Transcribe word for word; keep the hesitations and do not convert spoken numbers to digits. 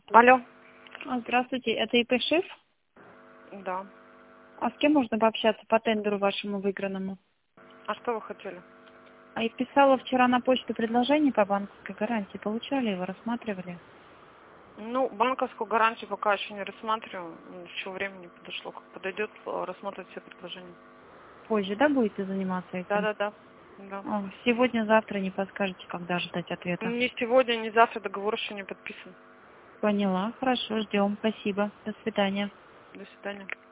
Алло. А, Здравствуйте, это И П Шеф? Да. А с кем можно пообщаться по тендеру вашему выигранному? А что вы хотели? А я писала вчера на почту предложение по банковской гарантии. Получали его, рассматривали? Ну, банковскую гарантию пока еще не рассматриваю. Еще времени не подошло. Как подойдет, рассмотреть все предложения. Позже, да, будете заниматься этим? Да-да-да. Да. А, Сегодня, завтра не подскажете, когда ждать ответа? Ни сегодня, ни завтра договор еще не подписан. Поняла, хорошо, ждем, спасибо, до свидания. До свидания.